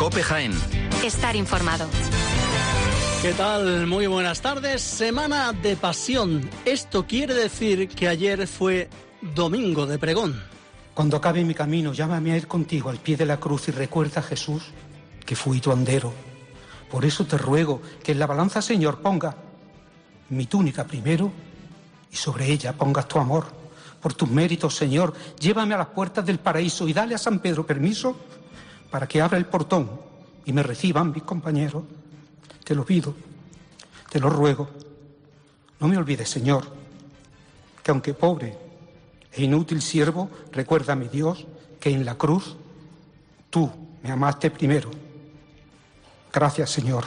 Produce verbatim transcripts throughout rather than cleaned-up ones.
COPE Jaén. Estar informado. ¿Qué tal? Muy buenas tardes. Semana de Pasión. Esto quiere decir que ayer fue domingo de pregón. Cuando acabe mi camino, llámame a ir contigo al pie de la cruz y recuerda, Jesús, que fui tu andero. Por eso te ruego que en la balanza, Señor, ponga mi túnica primero y sobre ella pongas tu amor. Por tus méritos, Señor, llévame a las puertas del paraíso y dale a San Pedro permiso para que abra el portón y me reciban mis compañeros. Te lo pido, te lo ruego. No me olvides, Señor, que aunque pobre e inútil siervo, recuérdame, Dios, que en la cruz tú me amaste primero. Gracias, Señor.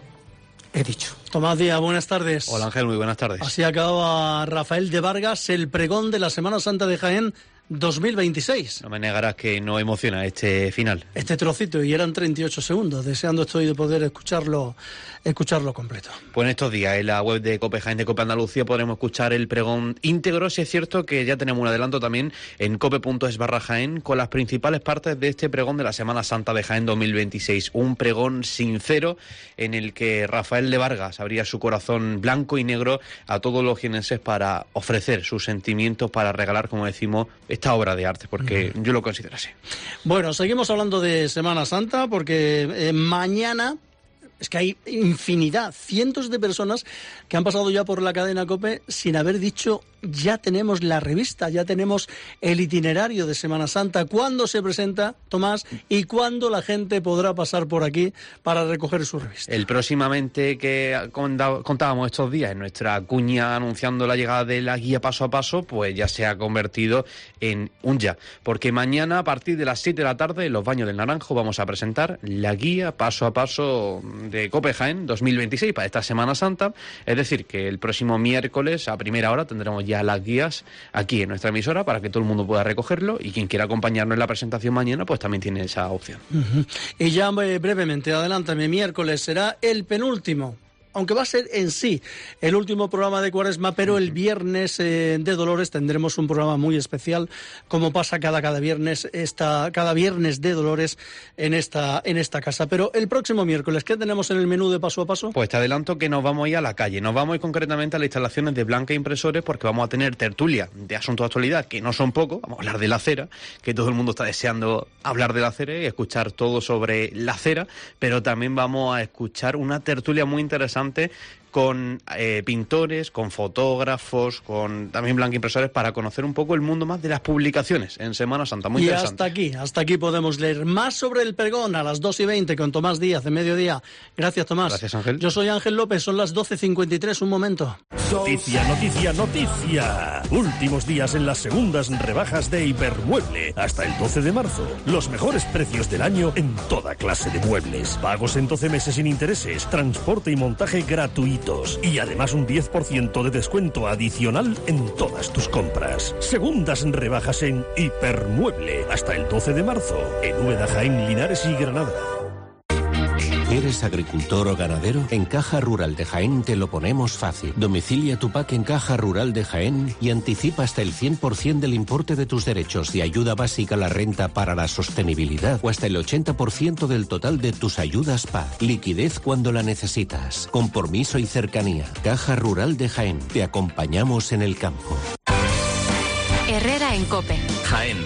He dicho. Tomás Díaz, buenas tardes. Hola Ángel, muy buenas tardes. Así acaba Rafael de Vargas el pregón de la Semana Santa de Jaén dos mil veintiséis. No me negarás que no emociona este final. Este trocito, y eran treinta y ocho segundos, deseando estoy de poder escucharlo escucharlo completo. Pues en estos días, en la web de COPE Jaén, de COPE Andalucía, podremos escuchar el pregón íntegro. Si es cierto que ya tenemos un adelanto también en cope.es barra Jaén con las principales partes de este pregón de la Semana Santa de Jaén dos mil veintiséis. Un pregón sincero en el que Rafael de Vargas abría su corazón blanco y negro a todos los jienenses para ofrecer sus sentimientos, para regalar, como decimos, esta obra de arte, porque uh-huh. yo lo considero así. Bueno, seguimos hablando de Semana Santa, porque eh, mañana es que hay infinidad, cientos de personas que han pasado ya por la cadena COPE sin haber dicho ya tenemos la revista, ya tenemos el itinerario de Semana Santa. ¿Cuándo se presenta, Tomás? ¿Y cuándo la gente podrá pasar por aquí para recoger su revista? El próximamente que contábamos estos días en nuestra cuña anunciando la llegada de la guía paso a paso, pues ya se ha convertido en un ya. Porque mañana a partir de las siete de la tarde en los Baños del Naranjo vamos a presentar la guía paso a paso de COPE Jaén dos mil veintiséis para esta Semana Santa. Es decir, que el próximo miércoles a primera hora tendremos ya las guías aquí en nuestra emisora para que todo el mundo pueda recogerlo, y quien quiera acompañarnos en la presentación mañana pues también tiene esa opción. Uh-huh. Y ya eh, brevemente, adelántame, miércoles será el penúltimo, aunque va a ser en sí el último programa de Cuaresma, pero el viernes eh, de Dolores tendremos un programa muy especial, como pasa cada cada viernes esta cada viernes de Dolores en esta en esta casa. Pero el próximo miércoles, ¿qué tenemos en el menú de paso a paso? Pues te adelanto que nos vamos a ir a la calle, nos vamos a ir concretamente a las instalaciones de Blanca Impresores, porque vamos a tener tertulia de asuntos de actualidad, que no son pocos. Vamos a hablar de la cera, que todo el mundo está deseando hablar de la cera y escuchar todo sobre la cera, pero también vamos a escuchar una tertulia muy interesante con eh, pintores, con fotógrafos, con también blanquimpresores, para conocer un poco el mundo más de las publicaciones en Semana Santa. Muy y interesante. hasta aquí, hasta aquí podemos leer más sobre el pregón a las dos y veinte con Tomás Díaz de mediodía. Gracias, Tomás. Gracias, Ángel. Yo soy Ángel López, son las doce cincuenta y tres, un momento. Noticia, noticia, noticia. Últimos días en las segundas rebajas de Hipermueble. Hasta el doce de marzo. Los mejores precios del año en toda clase de muebles. Pagos en doce meses sin intereses. Transporte y montaje gratuito. Y además un diez por ciento de descuento adicional en todas tus compras. Segundas rebajas en Hipermueble. Hasta el doce de marzo. En Úbeda, Jaén, Linares y Granada. ¿Eres agricultor o ganadero? En Caja Rural de Jaén te lo ponemos fácil. Domicilia tu P A C en Caja Rural de Jaén y anticipa hasta el cien por ciento del importe de tus derechos de ayuda básica a la renta para la sostenibilidad o hasta el ochenta por ciento del total de tus ayudas P A C. Liquidez cuando la necesitas. Compromiso y cercanía. Caja Rural de Jaén. Te acompañamos en el campo. Herrera en COPE. Jaén.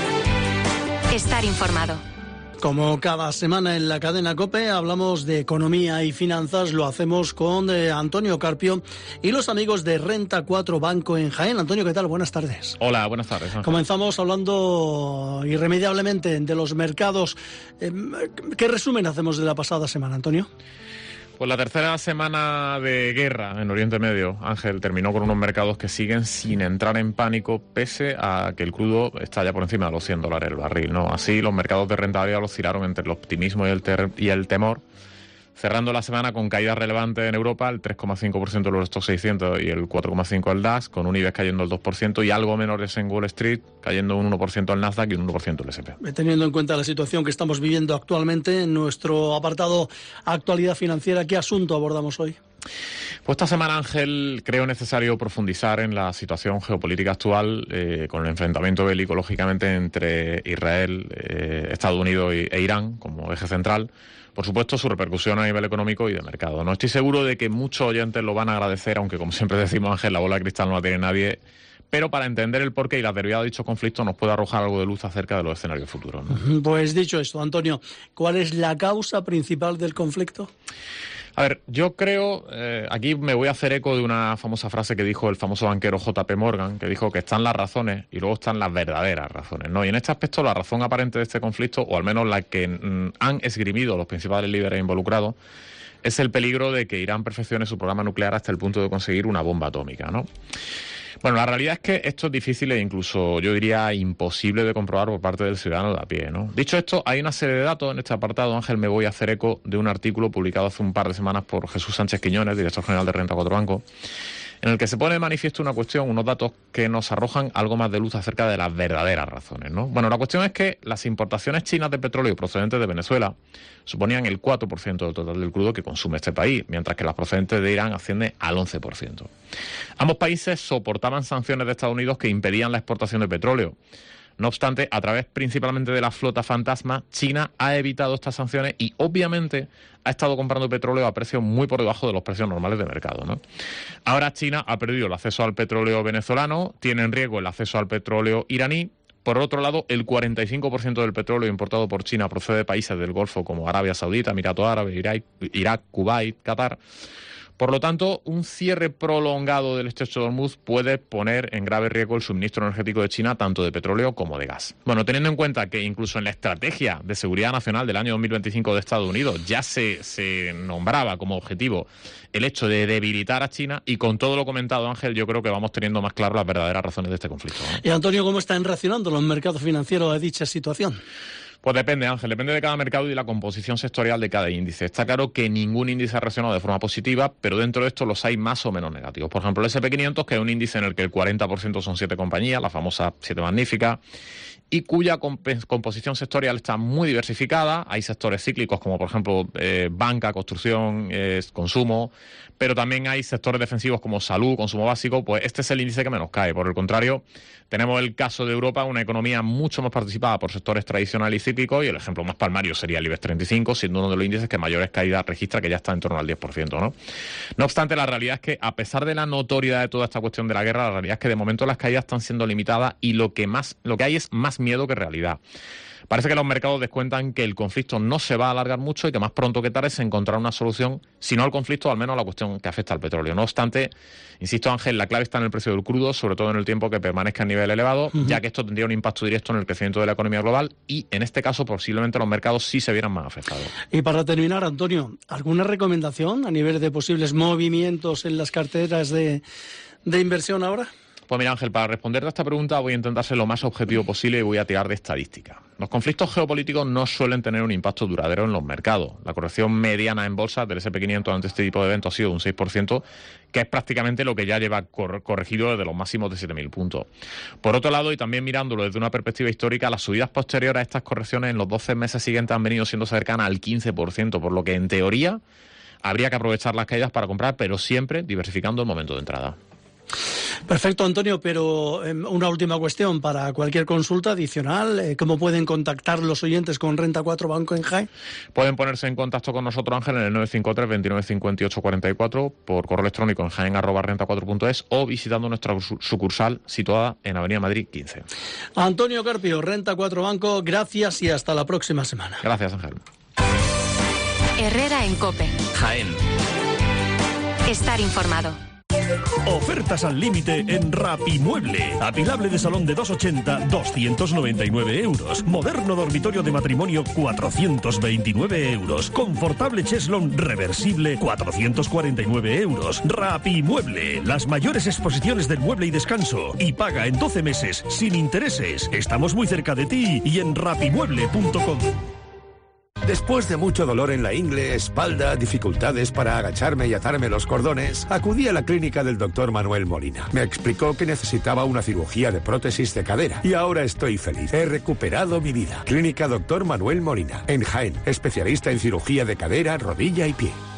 Estar informado. Como cada semana en la cadena COPE hablamos de economía y finanzas, lo hacemos con eh, Antonio Carpio y los amigos de Renta cuatro Banco en Jaén. Antonio, ¿qué tal? Buenas tardes. Hola, buenas tardes, Ángel. Comenzamos hablando irremediablemente de los mercados. Eh, ¿Qué resumen hacemos de la pasada semana, Antonio? Pues la tercera semana de guerra en Oriente Medio, Ángel, terminó con unos mercados que siguen sin entrar en pánico pese a que el crudo está ya por encima de los cien dólares el barril, ¿no? Así, los mercados de rentabilidad oscilaron entre el optimismo y el, ter- y el temor, cerrando la semana con caídas relevantes en Europa, el tres coma cinco por ciento del Eurostoxx seiscientos y el cuatro coma cinco por ciento el DAX, con un IBEX cayendo el dos por ciento y algo menores en Wall Street, cayendo un uno por ciento el Nasdaq y un uno por ciento el ese and pe. Teniendo en cuenta la situación que estamos viviendo actualmente en nuestro apartado Actualidad Financiera, ¿qué asunto abordamos hoy? Pues esta semana, Ángel, creo necesario profundizar en la situación geopolítica actual, eh, con el enfrentamiento bélico, lógicamente, entre Israel, eh, Estados Unidos y, e Irán como eje central. Por supuesto, su repercusión a nivel económico y de mercado. No estoy seguro de que muchos oyentes lo van a agradecer, aunque, como siempre decimos, Ángel, la bola de cristal no la tiene nadie. Pero para entender el porqué y la derivadas de dichos conflictos nos puede arrojar algo de luz acerca de los escenarios futuros, ¿no? Pues dicho esto, Antonio, ¿cuál es la causa principal del conflicto? A ver, yo creo, eh, aquí me voy a hacer eco de una famosa frase que dijo el famoso banquero J P Morgan, que dijo que están las razones y luego están las verdaderas razones, ¿no? Y en este aspecto la razón aparente de este conflicto, o al menos la que mm, han esgrimido los principales líderes involucrados, es el peligro de que Irán perfeccione su programa nuclear hasta el punto de conseguir una bomba atómica, ¿no? Bueno, la realidad es que esto es difícil e incluso, yo diría, imposible de comprobar por parte del ciudadano de a pie, ¿no? Dicho esto, hay una serie de datos en este apartado. Ángel, me voy a hacer eco de un artículo publicado hace un par de semanas por Jesús Sánchez Quiñones, director general de Renta cuatro Banco, en el que se pone de manifiesto una cuestión, unos datos que nos arrojan algo más de luz acerca de las verdaderas razones, ¿no? Bueno, la cuestión es que las importaciones chinas de petróleo procedentes de Venezuela suponían el cuatro por ciento del total del crudo que consume este país, mientras que las procedentes de Irán ascienden al once por ciento. Ambos países soportaban sanciones de Estados Unidos que impedían la exportación de petróleo. No obstante, a través principalmente de la flota fantasma, China ha evitado estas sanciones y obviamente ha estado comprando petróleo a precios muy por debajo de los precios normales de mercado, ¿no? Ahora China ha perdido el acceso al petróleo venezolano, tiene en riesgo el acceso al petróleo iraní. Por otro lado, el cuarenta y cinco por ciento del petróleo importado por China procede de países del Golfo como Arabia Saudita, Emiratos Árabes, Irak, Irak, Kuwait, Qatar. Por lo tanto, un cierre prolongado del estrecho de Hormuz puede poner en grave riesgo el suministro energético de China, tanto de petróleo como de gas. Bueno, teniendo en cuenta que incluso en la Estrategia de Seguridad Nacional del año dos mil veinticinco de Estados Unidos ya se, se nombraba como objetivo el hecho de debilitar a China, y con todo lo comentado, Ángel, yo creo que vamos teniendo más claro las verdaderas razones de este conflicto, ¿no? Y Antonio, ¿cómo están reaccionando los mercados financieros a dicha situación? Pues depende, Ángel, depende de cada mercado y de la composición sectorial de cada índice. Está claro que ningún índice ha reaccionado de forma positiva, pero dentro de esto los hay más o menos negativos. Por ejemplo, el ese and pe quinientos, que es un índice en el que el cuarenta por ciento son siete compañías, la famosa siete magníficas, y cuya comp- composición sectorial está muy diversificada. Hay sectores cíclicos como, por ejemplo, eh, banca, construcción, eh, consumo, pero también hay sectores defensivos como salud, consumo básico. Pues este es el índice que menos cae. Por el contrario, tenemos el caso de Europa, una economía mucho más participada por sectores tradicionales y cíclicos, y el ejemplo más palmario sería el IBEX treinta y cinco, siendo uno de los índices que mayores caídas registra, que ya está en torno al diez por ciento, ¿no? No obstante, la realidad es que, a pesar de la notoriedad de toda esta cuestión de la guerra, la realidad es que de momento las caídas están siendo limitadas y lo que más, lo que hay es más miedo que realidad. Parece que los mercados descuentan que el conflicto no se va a alargar mucho y que más pronto que tarde se encontrará una solución, si no al conflicto, al menos a la cuestión que afecta al petróleo. No obstante, insisto, Ángel, la clave está en el precio del crudo, sobre todo en el tiempo que permanezca a nivel elevado, uh-huh. ya que esto tendría un impacto directo en el crecimiento de la economía global y, en este caso, posiblemente los mercados sí se vieran más afectados. Y para terminar, Antonio, ¿alguna recomendación a nivel de posibles movimientos en las carteras de, de inversión ahora? Pues mira, Ángel, para responderte a esta pregunta voy a intentar ser lo más objetivo posible y voy a tirar de estadística. Los conflictos geopolíticos no suelen tener un impacto duradero en los mercados. La corrección mediana en bolsa del ese and pe quinientos ante este tipo de eventos ha sido un seis por ciento, que es prácticamente lo que ya lleva cor- corregido desde los máximos de siete mil puntos. Por otro lado, y también mirándolo desde una perspectiva histórica, las subidas posteriores a estas correcciones en los doce meses siguientes han venido siendo cercanas al quince por ciento, por lo que en teoría habría que aprovechar las caídas para comprar, pero siempre diversificando el momento de entrada. Perfecto, Antonio, pero eh, una última cuestión para cualquier consulta adicional. Eh, ¿Cómo pueden contactar los oyentes con Renta cuatro Banco en Jaén? Pueden ponerse en contacto con nosotros, Ángel, en el nueve cinco tres, veintinueve cincuenta y ocho cuarenta y cuatro, por correo electrónico en jaén arroba renta cuatro punto es o visitando nuestra sucursal situada en Avenida Madrid quince. Antonio Carpio, Renta cuatro Banco, gracias y hasta la próxima semana. Gracias, Ángel. Herrera en COPE. Jaén. Estar informado. Ofertas al límite en Rapimueble. Apilable de salón de doscientos ochenta, doscientos noventa y nueve euros. Moderno dormitorio de matrimonio, cuatrocientos veintinueve euros. Confortable cheslón reversible, cuatrocientos cuarenta y nueve euros. Rapimueble. Las mayores exposiciones del mueble y descanso. Y paga en doce meses, sin intereses. Estamos muy cerca de ti y en rapimueble punto com. Después de mucho dolor en la ingle, espalda, dificultades para agacharme y atarme los cordones, acudí a la clínica del doctor Manuel Molina. Me explicó que necesitaba una cirugía de prótesis de cadera y ahora estoy feliz. He recuperado mi vida. Clínica doctor Manuel Molina, en Jaén, especialista en cirugía de cadera, rodilla y pie.